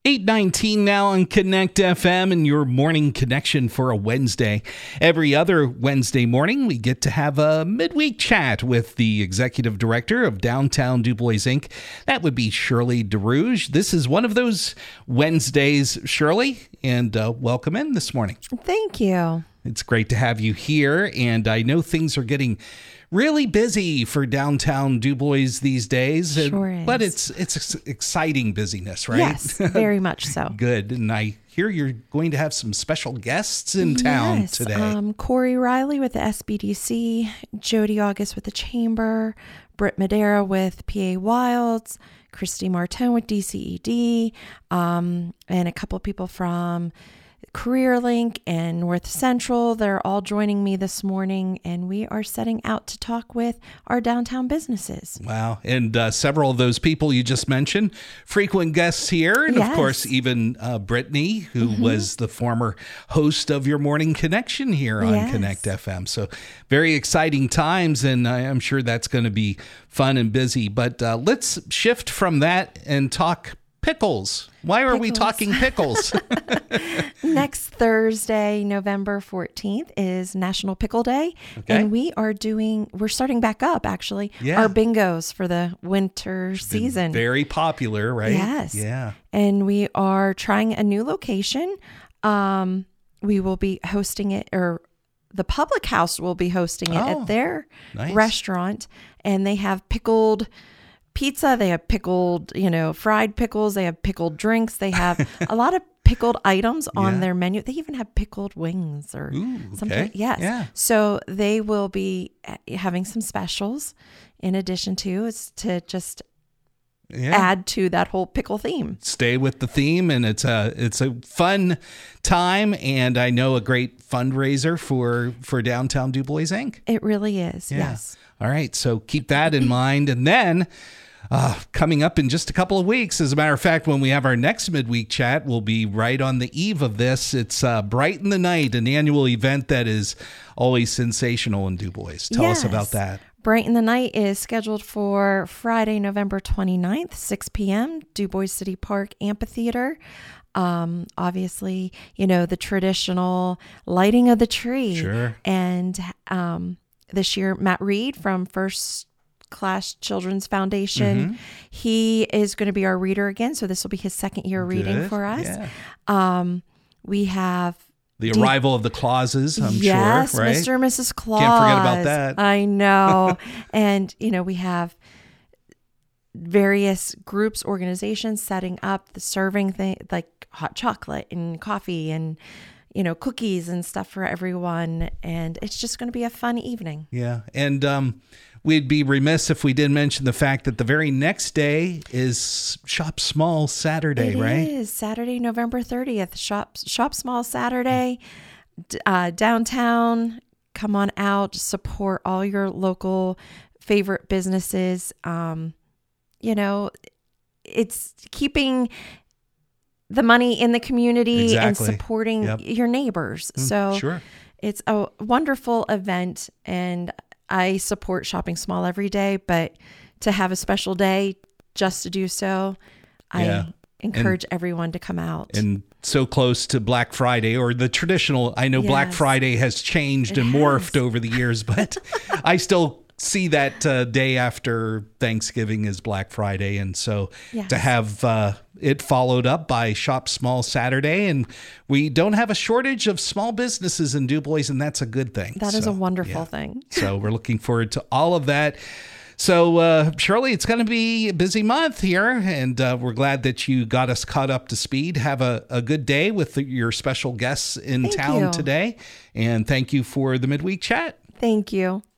8:19 now on Connect FM and your morning connection for a Wednesday. Every other Wednesday morning, we get to have a midweek chat with the executive director of Downtown DuBois Inc. That would be Shirley DeRouge. This is one of those Wednesdays, Shirley, and welcome in this morning. Thank you. It's great to have you here, and I know things are getting really busy for Downtown DuBois these days. Sure is. But it's exciting busyness, right? Yes, very much so. Good. And I hear you're going to have some special guests in town today. Corey Riley with the SBDC, Jody August with the Chamber, Britt Madera with PA Wilds, Christy Martin with DCED, and a couple people from CareerLink and North Central. They're all joining me this morning, and we are setting out to talk with our downtown businesses. Wow. And several of those people you just mentioned, frequent guests here. And yes. Of course, even Brittany, who was the former host of your Morning Connection here on yes. Connect FM. So very exciting times, and I'm sure that's going to be fun and busy. But let's shift from that and talk pickles. Why are we talking pickles? Next Thursday, November 14th is National Pickle Day. Okay. And we're starting back up actually, our bingos for the winter season. Very popular, right? Yes. Yeah. And we are trying a new location. We will be hosting it, or the public house will be hosting it at their restaurant. And they have pickled pizza, they have pickled, fried pickles, they have pickled drinks, they have a lot of pickled items on their menu. They even have pickled wings or something. Okay. Yes. Yeah. So they will be having some specials in addition to just add to that whole pickle theme. Stay with the theme, and it's a fun time, and I know a great fundraiser for Downtown DuBois Inc. It really is. Yeah. Yes. All right, so keep that in mind, and then coming up in just a couple of weeks, as a matter of fact, when we have our next midweek chat, we'll be right on the eve of this. It's Brighten the Night, an annual event that is always sensational in DuBois. Tell us about that. Brighten the Night is scheduled for Friday, November 29th, 6 p.m., DuBois City Park Amphitheater. Obviously, the traditional lighting of the tree. Sure. And this year, Matt Reed from First Class Children's Foundation, he is going to be our reader again. So this will be his second year reading for us. Yeah. We have the arrival of the Clauses, I'm sure, right? Mr. and Mrs. Claus. Can't forget about that. I know. And, we have various groups, organizations setting up the serving thing, like hot chocolate and coffee and, cookies and stuff for everyone. And it's just going to be a fun evening. Yeah. And we'd be remiss if we didn't mention the fact that the very next day is Shop Small Saturday, right? It is Saturday, November 30th. Shop Small Saturday, downtown. Come on out, support all your local favorite businesses. It's keeping the money in the community and supporting your neighbors. So it's a wonderful event, and I support shopping small every day, but to have a special day just to do so, I encourage everyone to come out. And so close to Black Friday, or the traditional, I know Black Friday has changed and morphed over the years, but I still see that day after Thanksgiving is Black Friday. And so to have it followed up by Shop Small Saturday, and we don't have a shortage of small businesses in DuBois, and that's a good thing. That is a wonderful thing. So we're looking forward to all of that. So, Shirley, it's going to be a busy month here, and we're glad that you got us caught up to speed. Have a good day with your special guests in town today, and thank you for the midweek chat. Thank you.